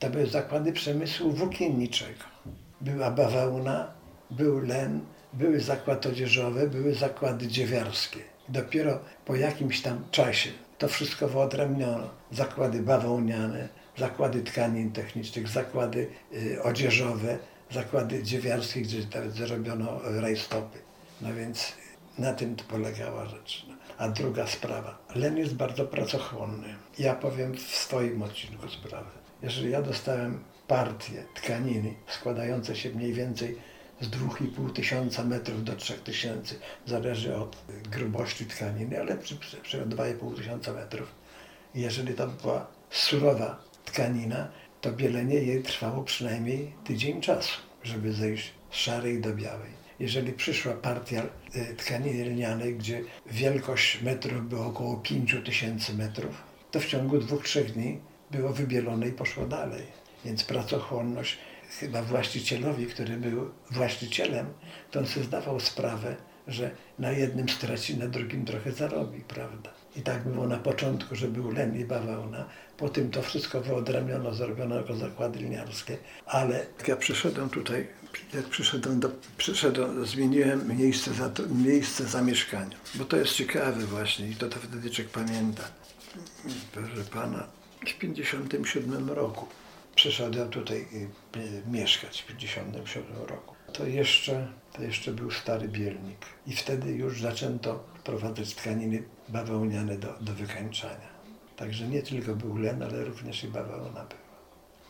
To były zakłady przemysłu włókienniczego. Była bawełna, był len, były zakłady odzieżowe, były zakłady dziewiarskie. Dopiero po jakimś tam czasie to wszystko wyodrębniono. Zakłady bawełniane, zakłady tkanin technicznych, zakłady odzieżowe, zakłady dziewiarskie, gdzie zrobiono rajstopy. No więc na tym polegała rzecz. A druga sprawa. Len jest bardzo pracochłonny. Ja powiem w swoim odcinku sprawy. Jeżeli ja dostałem partię tkaniny składające się mniej więcej z 2500 metrów do 3000, zależy od grubości tkaniny, ale przy 2500 metrów. Jeżeli to była surowa tkanina, to bielenie jej trwało przynajmniej tydzień czasu, żeby zejść z szarej do białej. Jeżeli przyszła partia tkaniny lnianej, gdzie wielkość metrów była około 5000 metrów, to w ciągu 2-3 dni było wybielone i poszło dalej. Więc pracochłonność chyba właścicielowi, który był właścicielem, to on sobie zdawał sprawę, że na jednym straci, na drugim trochę zarobi, prawda? I tak było na początku, że był len i bawełna, potem to wszystko wyodrębniono, zrobiono jako zakłady lniarskie, ale jak ja przyszedłem tutaj, zmieniłem miejsce zamieszkania, bo to jest ciekawe właśnie i to wtedy człowiek pamięta. Proszę pana, w 1957 roku przyszedłem tutaj mieszkać, w 1957 roku. To jeszcze był stary Bielnik i wtedy już zaczęto wprowadzać tkaniny bawełniane do wykańczania. Także nie tylko był len, ale również i bawełna była.